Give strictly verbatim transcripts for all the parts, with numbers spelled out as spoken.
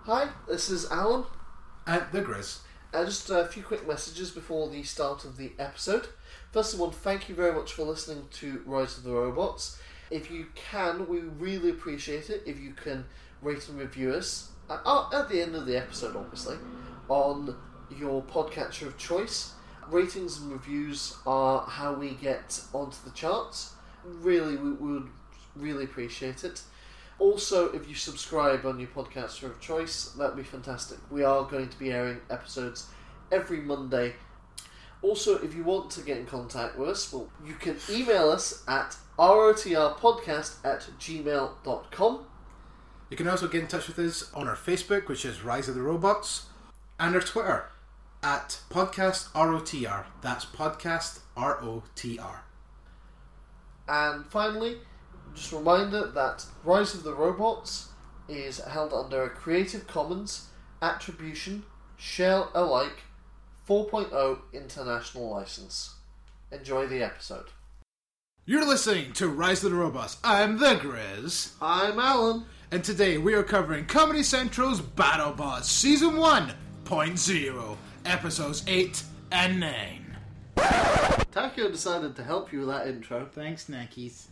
Hi, this is Alan. And the Grizz. Uh, just a few quick messages before the start of the episode. First of all, thank you very much for listening to Rise of the Robots. If you can, we really appreciate it if you can rate and review us, uh, at the end of the episode obviously, on your podcatcher of choice. Ratings and reviews are how we get onto the charts. Really, we, we would really appreciate it. Also, if you subscribe on your podcaster of choice, that'd be fantastic. We are going to be airing episodes every Monday. Also, if you want to get in contact with us, well, you can email us at rotrpodcast at gmail dot com. You can also get in touch with us on our Facebook, which is Rise of the Robots, and our Twitter, at podcast R O T R. That's podcast R O T R. And finally, just a reminder that Rise of the Robots is held under a Creative Commons Attribution Share Alike four point oh International License. Enjoy the episode. You're listening to Rise of the Robots. I'm the Grizz. I'm Alan. And today we are covering Comedy Central's BattleBots Season one point oh, Episodes eight and nine. Taco decided to help you with that intro. Thanks, Neckies.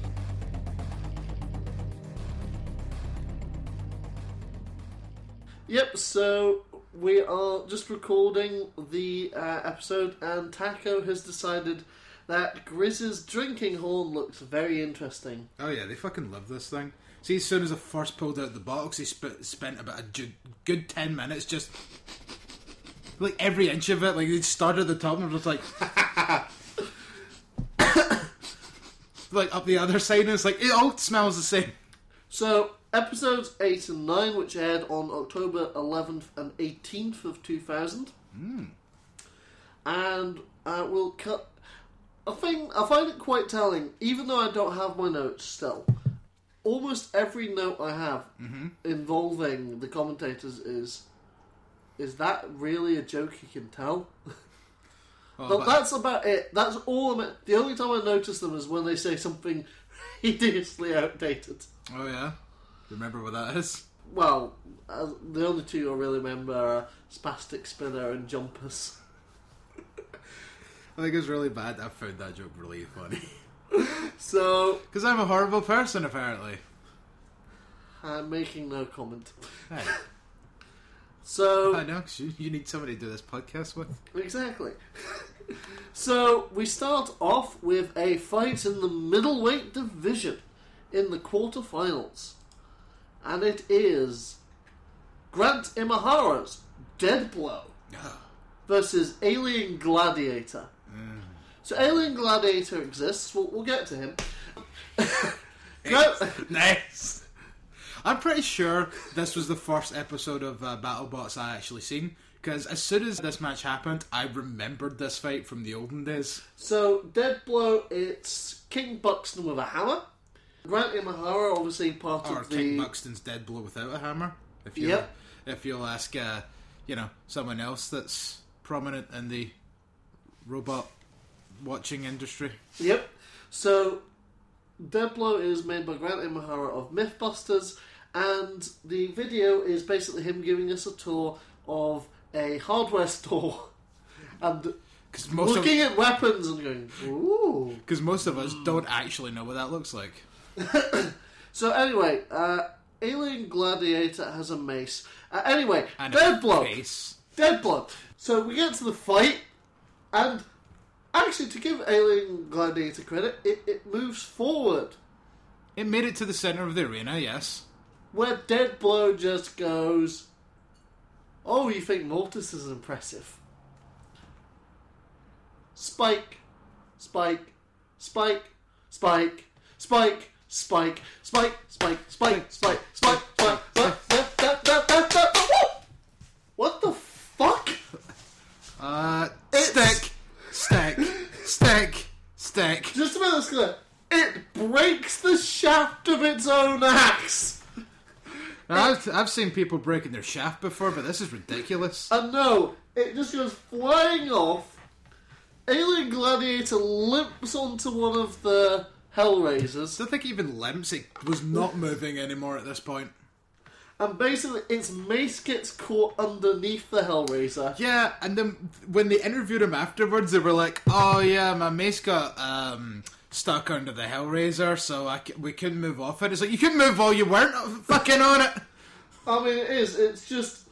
Yep, so we are just recording the uh, episode, and Taco has decided that Grizz's drinking horn looks very interesting. Oh yeah, they fucking love this thing. See, as soon as I first pulled out the box, he sp- spent about a ju- good ten minutes just... like, every inch of it, like, they started at the top and was like... like, up the other side, and it's like, it all smells the same. So, episodes eight and nine, which aired on October eleventh and eighteenth of two thousand. Mm. And uh, we'll cut... I think I find it quite telling, even though I don't have my notes still. Almost every note I have mm-hmm. involving the commentators is... Is that really a joke you can tell? Oh, but but... that's about it. That's all I'm... The only time I notice them is when they say something hideously outdated. Oh yeah? Remember what that is? Well, uh, the only two I really remember are Spastic Spinner and Jumpers. I think it's really bad. I found that joke really funny. So... Because I'm a horrible person, apparently. I'm making no comment. Hey. So... I know, 'cause you, you need somebody to do this podcast with. Exactly. So, we start off with a fight in the middleweight division in the quarterfinals. And it is Grant Imahara's Dead Blow versus Alien Gladiator. Mm. So Alien Gladiator exists. We'll, we'll get to him. Grant- Nice. I'm pretty sure this was the first episode of uh, BattleBots I actually seen, because as soon as this match happened, I remembered this fight from the olden days. So Dead Blow, it's King Buxton with a hammer. Grant Imahara, obviously part or of the... King Buxton's Dead Blow without a hammer. If you Yep. if you'll ask, uh, you know, someone else that's prominent in the robot watching industry. Yep. So Dead Blow is made by Grant Imahara of Mythbusters, and the video is basically him giving us a tour of a hardware store and most looking of, at weapons and going, ooh. Because most of us don't actually know what that looks like. So anyway, uh, Alien Gladiator has a mace. Uh, anyway, And Dead a Blow. face. Dead Blow. So we get to the fight, and actually, to give Alien Gladiator credit, it, it moves forward. It made it to the centre of the arena, yes. Where Dead Blow just goes, oh, you think Mortis is impressive? Spike, Spike, Spike, Spike, Spike, Spike, Spike, Spike, Spike, Spike, Spike, Spike. What the fuck? Uh, stick, stick, stick, stick. Just to make this clear, it breaks the shaft of its own axe. Now, I've, I've seen people breaking their shaft before, but this is ridiculous. And no, it just goes flying off. Alien Gladiator limps onto one of the Hellraisers. I don't think it even limps. It was not moving anymore at this point. And basically, its mace gets caught underneath the Hellraiser. Yeah, and then when they interviewed him afterwards, they were like, "Oh yeah, my mace got um, stuck under the Hellraiser, so I c- we couldn't move off it." It's like, you couldn't move while you weren't fucking on it. I mean, it is. It's just...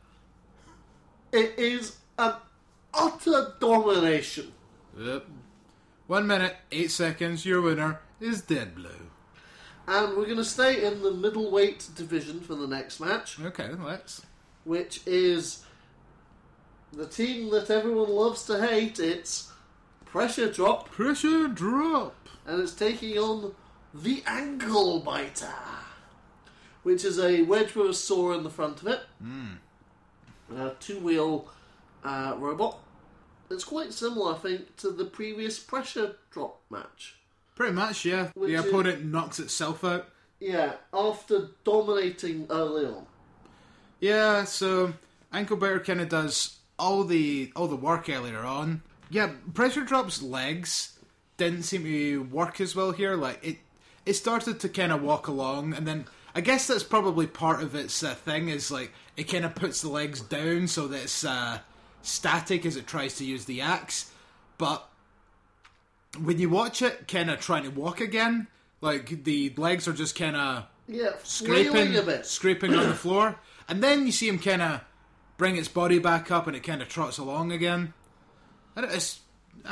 It is an utter domination. Yep. One minute, eight seconds, your winner is Dead Blue. And we're going to stay in the middleweight division for the next match. Okay, let's. Which is the team that everyone loves to hate. It's Pressure Drop. Pressure Drop. And it's taking on the Ankle Biter, which is a wedge with a saw in the front of it. Mm. A two-wheel uh, robot. It's quite similar, I think, to the previous Pressure Drop match. Pretty much, yeah. Which the is- opponent knocks itself out. Yeah, after dominating early on. Yeah, so Ankle Biter kind of does all the all the work earlier on. Yeah, Pressure Drop's legs didn't seem to work as well here. Like it, it started to kind of walk along, and then I guess that's probably part of its uh, thing. Is like it kind of puts the legs down so that it's uh, static as it tries to use the axe. But when you watch it, kind of trying to walk again, like the legs are just kind of Yeah, scraping, flailing a bit. scraping on the floor, and then you see him kind of bring its body back up, and it kind of trots along again. And it's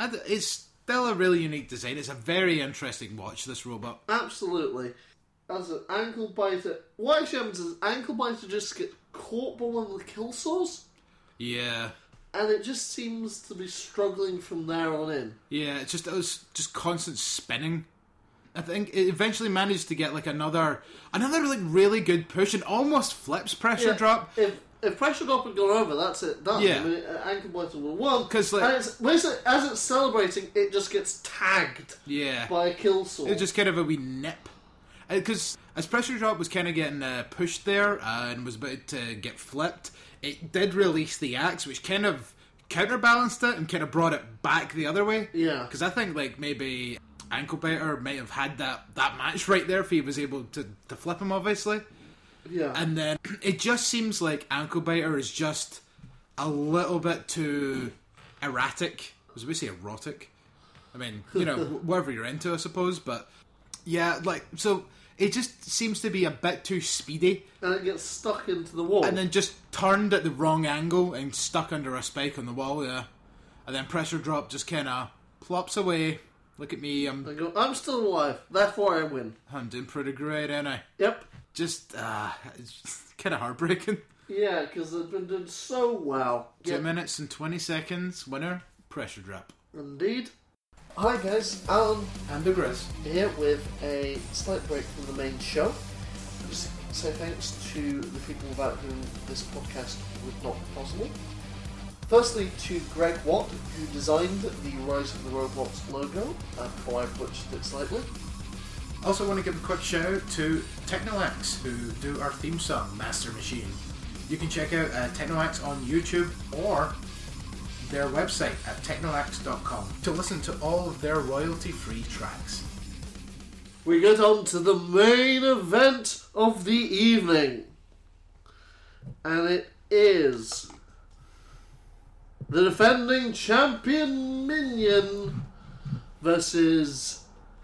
it's still a really unique design. It's a very interesting watch. This robot. Absolutely. As an Ankle Biter... What actually happens is Ankle Biter just gets caught by one of the kill saws, Yeah, and it just seems to be struggling from there on in. yeah. It's just it was just constant spinning. I think it eventually managed to get like another another like really good push and almost flips Pressure Yeah, Drop. If if Pressure Drop had gone over, that's it, done. Yeah. I mean, uh, Ankle Biter would have won. 'Cause, like- and it's, basically, as it's celebrating, it just gets tagged Yeah, by a kill saw. it was just kind of a wee nip. Because as Pressure Drop was kind of getting uh, pushed there uh, and was about to get flipped, it did release the axe, which kind of counterbalanced it and kind of brought it back the other way. Yeah. Because I think like maybe Ankle Biter might have had that, that match right there if he was able to, to flip him, obviously. Yeah. And then it just seems like Ankle Biter is just a little bit too erratic. I was about to say erotic. I mean, you know, whatever you're into, I suppose. But yeah, like, so it just seems to be a bit too speedy. and it gets stuck into the wall. And then just turned at the wrong angle and stuck under a spike on the wall, yeah. And then Pressure Drop just kind of plops away. Look at me, I'm, I go, I'm still alive, therefore I win. I'm doing pretty great, ain't I? Yep. Just, uh, it's kind of heartbreaking. Yeah, because they've been doing so well. Two Yep. minutes and twenty seconds. Winner, Pressure Drop. Indeed. Hi guys, Alan And the Grizz. here with a slight break from the main show. Just say thanks to the people without whom this podcast would not be possible. Firstly to Greg Watt, who designed the Rise of the Robots logo, uh, before I butchered it slightly. Also want to give a quick shout out to Technolax, who do our theme song, Master Machine. You can check out uh, Technolax on YouTube or their website at technolax dot com to listen to all of their royalty-free tracks. We get on to the main event of the evening. And it is the defending champion Minion versus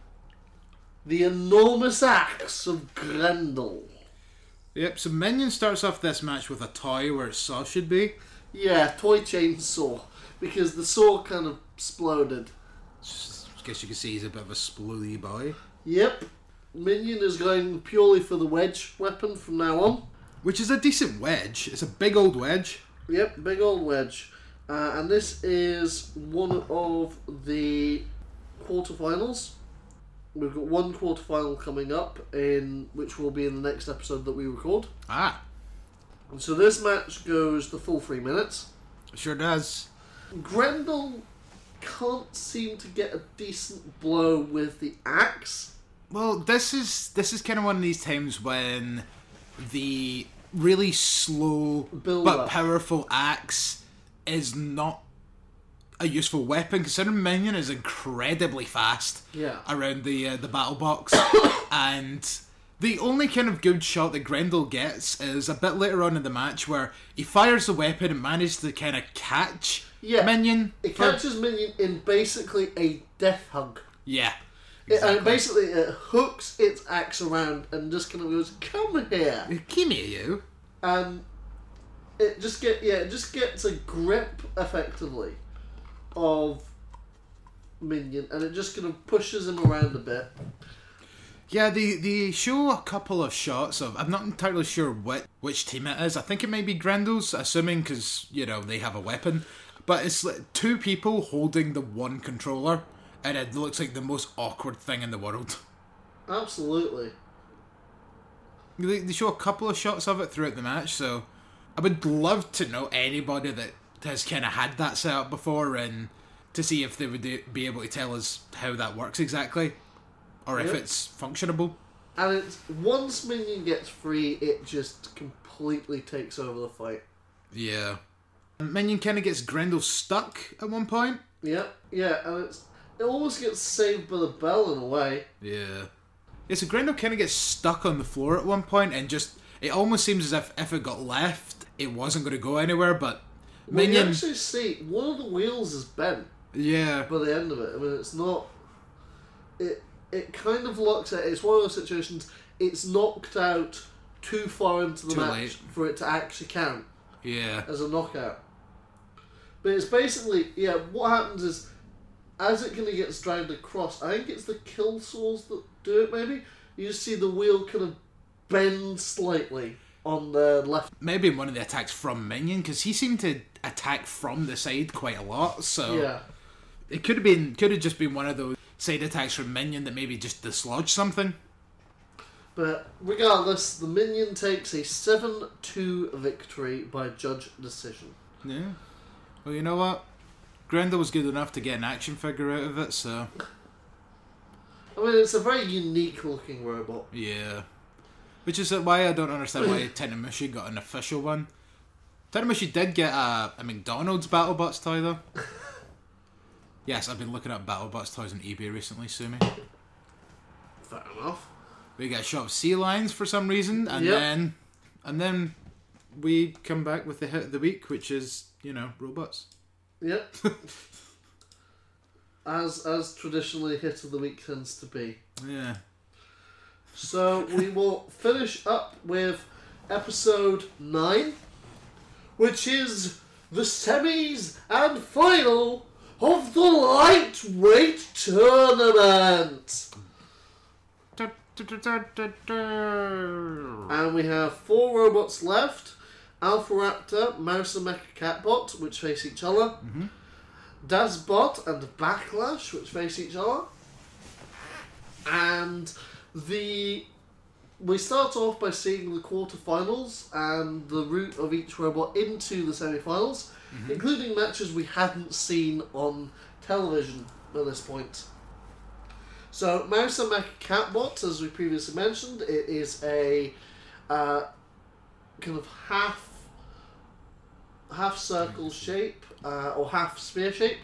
the enormous axe of Grendel. Yep, so Minion starts off this match with a toy where its saw should be. Yeah, toy chainsaw. Because the saw kind of exploded. I guess you can see he's a bit of a sploody boy. Yep. Minion is going purely for the wedge weapon from now on. Which is a decent wedge. It's a big old wedge. Yep, big old wedge. Uh, and this is one of the quarterfinals. We've got one quarterfinal coming up, in which will be in the next episode that we record. Ah, And so this match goes the full three minutes. it sure does. Grendel can't seem to get a decent blow with the axe. Well, this is this is kind of one of these times when the really slow Build but up. powerful axe is not a useful weapon, considering Minion is incredibly fast Yeah. around the uh, the battle box, and The only kind of good shot that Grendel gets is a bit later on in the match where he fires the weapon and manages to kind of catch Yeah. Minion. It for- catches Minion in basically a death hug. Yeah. It, Exactly. and basically it hooks its axe around and just kind of goes, come here. Gimme you. And it just get yeah, it just gets a grip effectively of Minion, and it just kind of pushes him around a bit. Yeah, they, they show a couple of shots of... I'm not entirely sure what which team it is. I think it may be Grendel's, assuming because, you know, they have a weapon. But it's like two people holding the one controller, and it looks like the most awkward thing in the world. Absolutely. They, they show a couple of shots of it throughout the match, so I would love to know anybody that has kind of had that set up before, and to see if they would be able to tell us how that works exactly, or if Yep. it's functionable. And it's once Minion gets free, it just completely takes over the fight. Yeah. Minion kind of gets Grendel stuck at one point. Yeah, yeah, and it's it almost gets saved by the bell in a way. Yeah. Yeah, so Grendel kind of gets stuck on the floor at one point, and just, it almost seems as if if it got left, it wasn't going to go anywhere, but Well, Minion... you actually see one of the wheels is bent Yeah. by the end of it. I mean, it's not. It it kind of locks out. It's one of those situations. It's knocked out too far into the Too match late. for it to actually count Yeah. as a knockout. But it's basically yeah. What happens is, as it kind of gets dragged across, I think it's the kill saws that do it. Maybe you just see the wheel kind of bend slightly on the left. Maybe in one of the attacks from Minion, because he seemed to attack from the side quite a lot, so Yeah. it could have been, could have just been one of those side attacks from Minion that maybe just dislodged something. But regardless, the Minion takes a seven two victory by judge decision. Yeah. Well, you know what? Grendel was good enough to get an action figure out of it, so I mean, it's a very unique looking robot. yeah. Which is why I don't understand why Tenumushi got an official one. Tenumushi did get a, a McDonald's BattleBots toy, though. Yes, I've been looking at BattleBots toys on eBay recently, sue me. Fair enough. We got a shot of sea lions for some reason, and Yep. then and then we come back with the hit of the week, which is, you know, robots. Yep. as as traditionally hit of the week tends to be. Yeah. So we will finish up with episode nine, which is the semis and final of the lightweight tournament. And we have four robots left: Alpha Raptor, Mouse and Mecha Catbot, which face each other; Mm-hmm. Dazbot and Backlash, which face each other. And the we start off by seeing the quarterfinals and the route of each robot into the semi-finals, Mm-hmm. including matches we hadn't seen on television at this point. So, Mouse and Mecha Catbot, as we previously mentioned, it is a uh, kind of half half circle shape uh, or half sphere shape.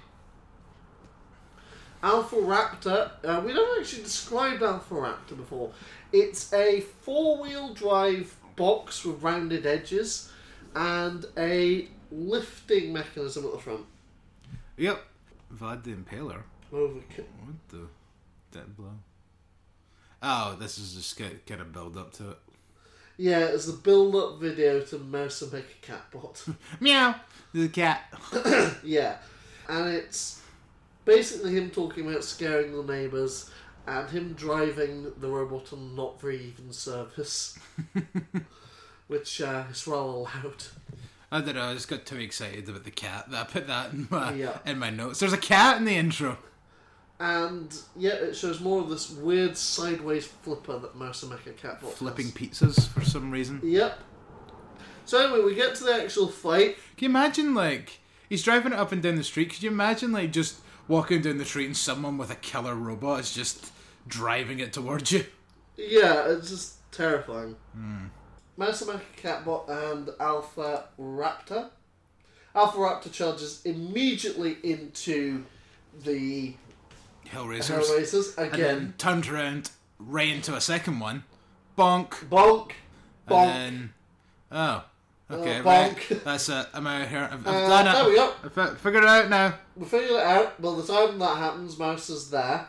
Alpha Raptor, uh, we never actually described Alpha Raptor before. It's a four-wheel drive box with rounded edges and a lifting mechanism at the front. Yep. Vlad the Impaler. Overkill. What the? Dead blow. Oh, this is just get get a build up to it. Yeah, it's the build-up video to Mouse and Mecha Catbot. Meow. The cat. Yeah, and it's basically him talking about scaring the neighbours and him driving the robot on not very even service, which uh, is rather loud. I don't know. I just got too excited about the cat that I put that in my Yeah. in my notes. There's a cat in the intro. And yeah, it shows more of this weird sideways flipper that Mouse and Mecha Catbot Flipping has. pizzas for some reason. Yep. So anyway, we get to the actual fight. Can you imagine, like, he's driving it up and down the street. Could you imagine, like, just walking down the street and someone with a killer robot is just driving it towards you? Yeah, it's just terrifying. Hmm. Mouse and Mecha Catbot and Alpha Raptor. Alpha Raptor charges immediately into the Hellraisers. Hellraisers And again. then turned around right into a second one. bonk, bonk, bonk. and then oh, okay, Uh, right. bonk. That's it. I'm out here. I've, I've Uh, done it. there we go. I've fi- figured it out now. We figured it out. By the time that happens, Mouser's there.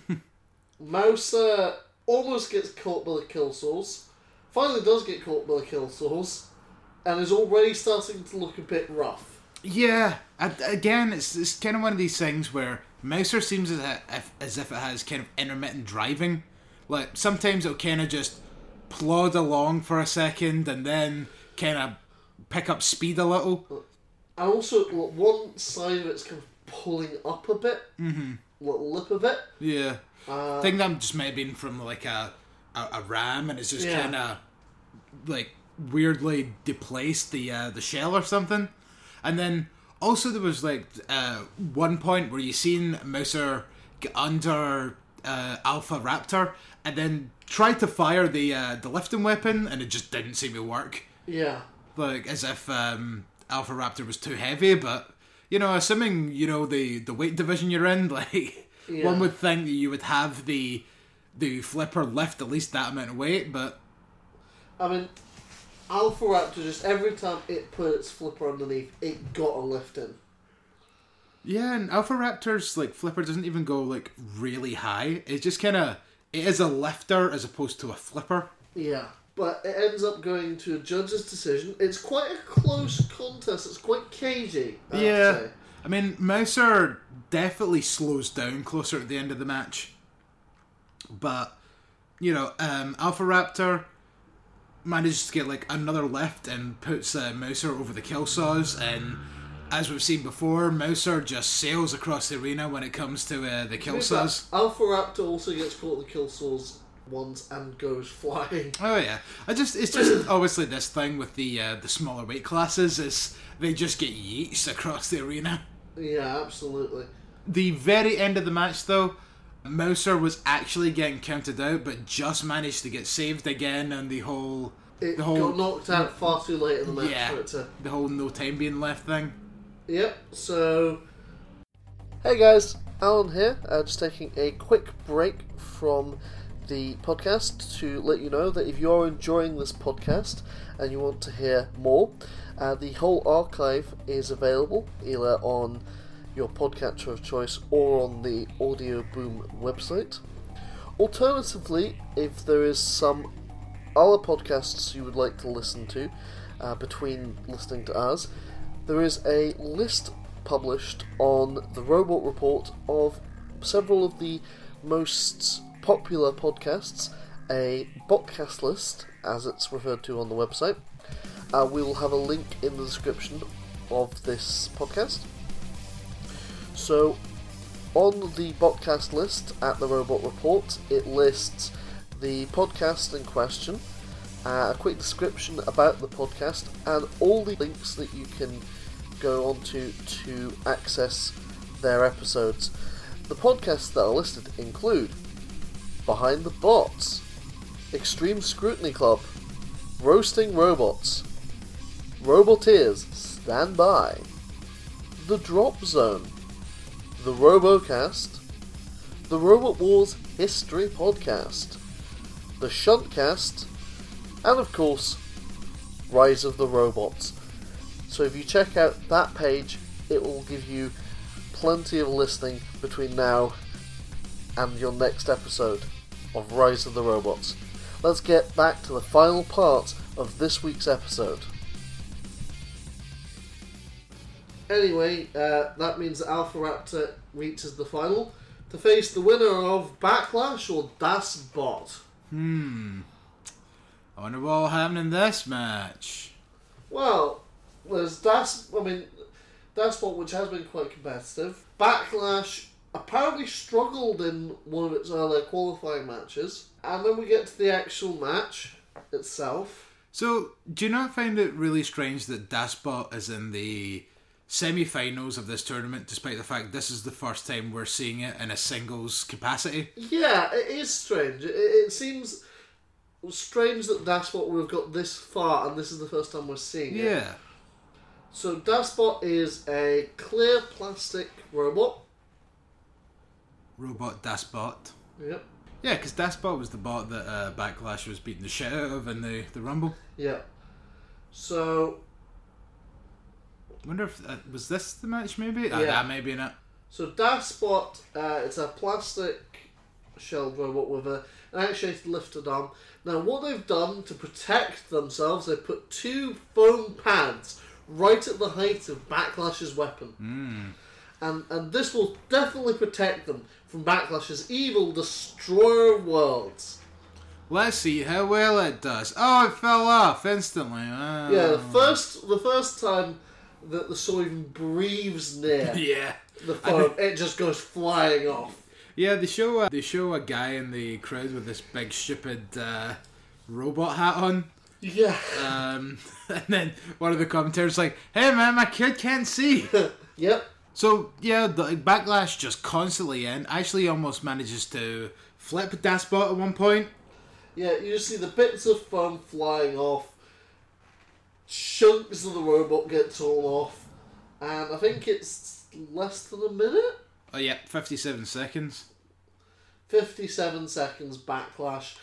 Mouser almost gets caught by the kill source. Finally does get caught by the kill source. And is already starting to look a bit rough. Yeah, I, again, it's it's kind of one of these things where Mouser seems as if, as if it has kind of intermittent driving. Like, sometimes it'll kind of just plod along for a second and then kind of pick up speed a little. And also, one side of it's kind of pulling up a bit. Mm-hmm. Little lip a bit. Yeah. Uh, I think that just might have been from, like, a, a, a ram, and it's just Yeah. kind of, like, weirdly displaced the uh, the shell or something. And then also there was like uh, one point where you seen Mouser get under uh, Alpha Raptor and then try to fire the uh, the lifting weapon, and it just didn't seem to work. Yeah. Like as if um, Alpha Raptor was too heavy. But you know, assuming you know the the weight division you're in, like Yeah. one would think that you would have the the flipper lift at least that amount of weight, but I mean, Alpha Raptor, just every time it put its flipper underneath, it got a lift in. yeah, and Alpha Raptor's like flipper doesn't even go like really high. It's just kind of it is a lifter as opposed to a flipper. Yeah. But it ends up going to a judge's decision. It's quite a close contest. It's quite cagey. I have to Yeah, say. I mean Mouser definitely slows down closer at the end of the match, but you know, um, Alpha Raptor manages to get like another lift and puts uh, Mouser over the kill saws, and as we've seen before, Mouser just sails across the arena when it comes to uh, the kill saws. Alpha Raptor also gets caught in the kill saws once and goes flying. Oh yeah, I just it's just obviously this thing with the uh, the smaller weight classes is they just get yeets across the arena. Yeah, absolutely. The very end of the match though, Mouser was actually getting counted out, but just managed to get saved again, and the whole It the whole got knocked out far too late in the match yeah for it to... the whole no time being left thing. Yep, so... Hey guys, Alan here, uh, just taking a quick break from the podcast to let you know that if you are enjoying this podcast and you want to hear more, uh, the whole archive is available either on your podcatcher of choice or on the Audio Boom website. Alternatively, if there is some other podcasts you would like to listen to uh, between listening to us, there is a list published on the Robot Report of several of the most popular podcasts, a botcast list as it's referred to on the website. Uh, we will have a link in the description of this podcast. So on the botcast list at the Robot Report, it lists the podcast in question, uh, a quick description about the podcast, and all the links that you can go onto to access their episodes. The podcasts that are listed include Behind the Bots, Extreme Scrutiny Club, Roasting Robots, Roboteers Stand By, The Drop Zone, The Robocast, The Robot Wars History Podcast, The Shuntcast, and of course, Rise of the Robots. So if you check out that page, it will give you plenty of listening between now and your next episode of Rise of the Robots. Let's get back to the final part of this week's episode. Anyway, uh, that means that Alpha Raptor reaches the final to face the winner of Backlash or Das Bot. Hmm. I wonder what will happen in this match. Well, there's Das. I mean, Das Bot, which has been quite competitive. Backlash apparently struggled in one of its earlier qualifying matches, and then we get to the actual match itself. So, do you not find it really strange that Dasbot is in the semi-finals of this tournament, despite the fact this is the first time we're seeing it in a singles capacity? Yeah, it is strange. It, it seems strange that Dasbot would have got this far, and this is the first time we're seeing it. Yeah. So Dasbot is a clear plastic robot. Robot Dasbot. Yep. Yeah, because Dashbot was the bot that uh, Backlash was beating the shit out of in the, the Rumble. Yeah. So... I wonder if... Uh, was this the match, maybe? Yeah. Ah, that may be in it. So Dashbot, uh, it's a plastic shelled robot with a, an actuated lifted arm. Now, what they've done to protect themselves, they've put two foam pads right at the height of Backlash's weapon. Mm. And and this will definitely protect them from Backlash's evil destroyer of worlds. Let's see how well it does. Oh, it fell off instantly. Oh. Yeah, the first the first time that the saw even breathes near yeah. the foam, it just goes flying off. Yeah, they show a, they show a guy in the crowd with this big stupid uh, robot hat on. Yeah. Um, and then one of the commentators like, "Hey man, my kid can't see." Yep. So yeah, the Backlash just constantly in. Actually, almost manages to flip Dashbot at one point. Yeah, you just see the bits of foam flying off. Chunks of the robot get torn off, and I think it's less than a minute. Oh yeah, fifty-seven seconds. Fifty-seven seconds. Backlash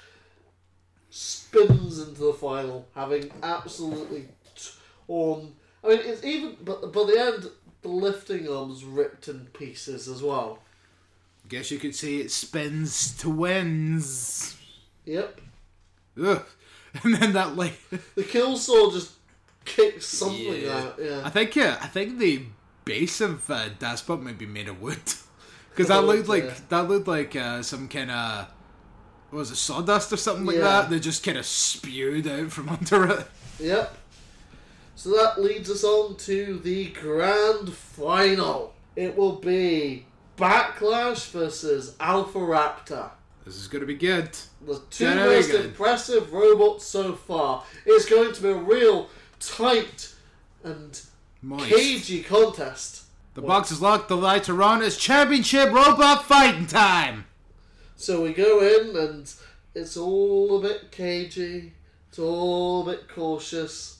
spins into the final, having absolutely torn. I mean, it's even, but by the end, the lifting arm's ripped in pieces as well. Guess you could say it spins to wins. Yep. Ugh. And then that like the kill saw just kicks something yeah. out. Yeah. I think yeah, I think the base of uh, Dashbot might be made of wood because that looked like yeah. that looked like uh, some kind of what was it, sawdust or something like Yeah. that that just kind of spewed out from under it. Yep. So that leads us on to the grand final. It will be Backlash versus Alpha Raptor. This is going to be good. The two Gonna be most good. impressive robots so far. It's going to be a real tight and Moist. cagey contest. The Well, box is locked. The lights are on. It's championship robot fighting time. So we go in and it's all a bit cagey. It's all a bit cautious.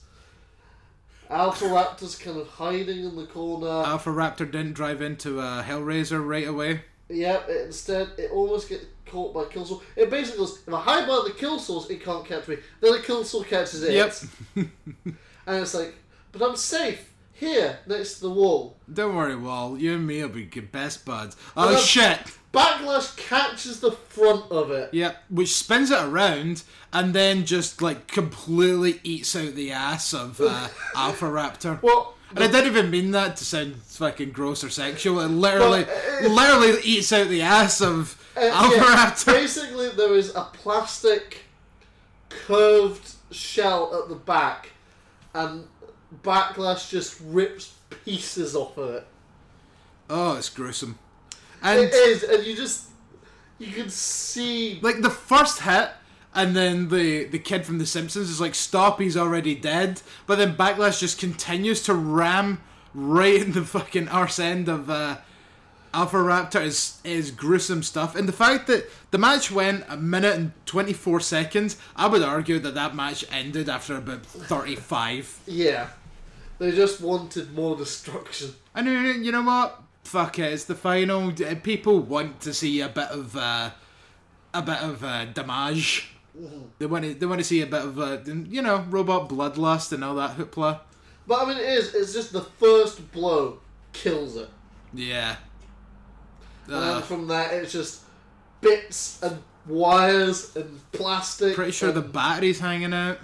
Alpha Raptor's kind of hiding in the corner. Alpha Raptor didn't drive into a Hellraiser right away. Yep, it, instead it almost gets caught by Killsaw. It basically goes, if I hide behind the Killsaws, it can't catch me. Then the Killsaw catches it. Yep. And it's like, but I'm safe here next to the wall. Don't worry, Wall. You and me will be good best buds. Oh, And then shit. Backlash catches the front of it. Yep, which spins it around and then just like completely eats out the ass of uh, Alpha Raptor. Well, And I didn't even mean that to sound fucking gross or sexual. It literally, Well, uh, literally eats out the ass of uh, Alpha yeah, Raptor. basically, there is a plastic curved shell at the back, and Backlash just rips pieces off of it. Oh, it's gruesome. And It is, and you just you can see. like the first hit, and then the the kid from The Simpsons is like, "Stop! He's already dead." But then Backlash just continues to ram right in the fucking arse end of uh, Alpha Raptor. Is is gruesome stuff, and the fact that the match went a minute and twenty four seconds, I would argue that that match ended after about thirty five. Yeah, they just wanted more destruction. I mean, you know what? Fuck it, it's the final. People want to see a bit of uh, a bit of uh, damage. Mm-hmm. They want to they want to see a bit of uh, you know, robot bloodlust and all that hoopla. But I mean, it is. It's just the first blow kills it, Yeah. and Uh, then from there it's just bits and wires and plastic. pretty sure the and, battery's hanging out.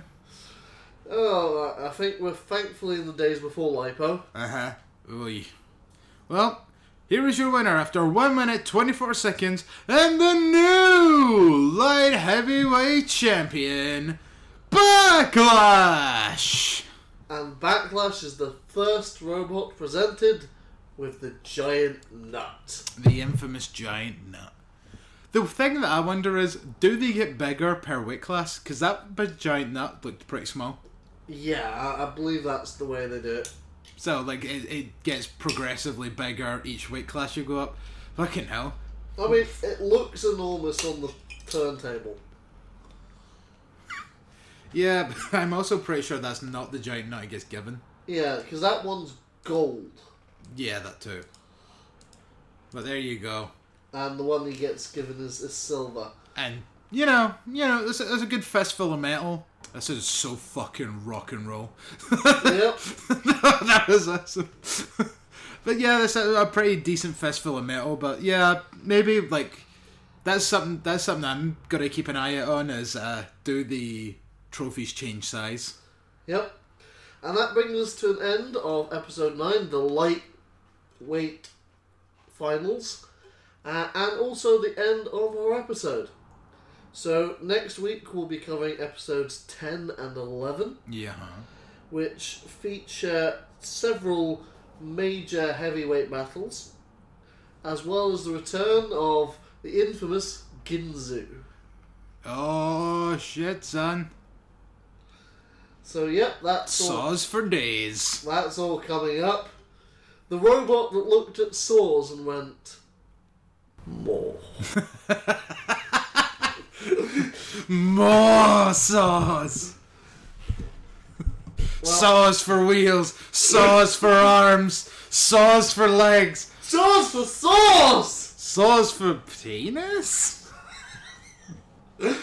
Oh, I I think we're thankfully in the days before lipo. Uh huh. Oy. Well, here is your winner after one minute twenty four seconds, and the new light heavyweight champion, Backlash. And Backlash is the first robot presented with the giant nut. The infamous giant nut. The thing that I wonder is, do they get bigger per weight class? Because that big giant nut looked pretty small. Yeah, I, I believe that's the way they do it. So, like, it, it gets progressively bigger each weight class you go up. Fucking hell. I mean, it looks enormous on the turntable. Yeah, but I'm also pretty sure that's not the giant nut it gets given. Yeah, because that one's gold. Yeah, that too. But there you go. And the one he gets given is, is silver. And, you know, you know, there's a, there's a good fistful of metal. This is so fucking rock and roll. Yep. That was awesome. But yeah, that's a, a pretty decent fistful of metal. But yeah, maybe like that's something that's something I'm gonna keep an eye out on is uh, do the trophies change size? Yep. And that brings us to an end of episode nine, the lightweight finals, uh, and also the end of our episode. So next week we'll be covering episodes ten and eleven, Yeah. which feature several major heavyweight battles, as well as the return of the infamous Ginzu. Oh shit, son. So yep, that's all, Saws for days. that's all coming up. The robot that looked at saws and went, more. More saws. Well, Saws for wheels. Saws for arms. Saws for legs. saws for saws! Saws for penis? I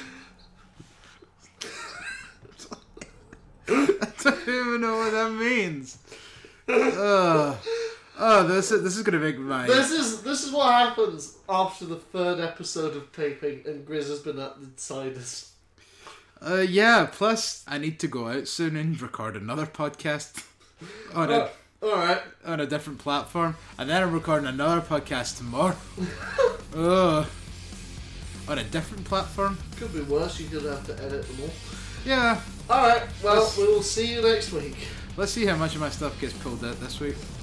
don't even know what that means. Uh, oh, this is, this is gonna make my... This is this is what happens after the third episode of taping and Grizz has been at the Insiders. Uh, yeah, plus I need to go out soon and record another podcast on a, Oh, alright. on a different platform. And then I'm recording another podcast tomorrow. Ugh. On a different platform? Could be worse, you're going to have to edit them all. Yeah. Alright, well, Let's- we will see you next week. Let's see how much of my stuff gets pulled out this week.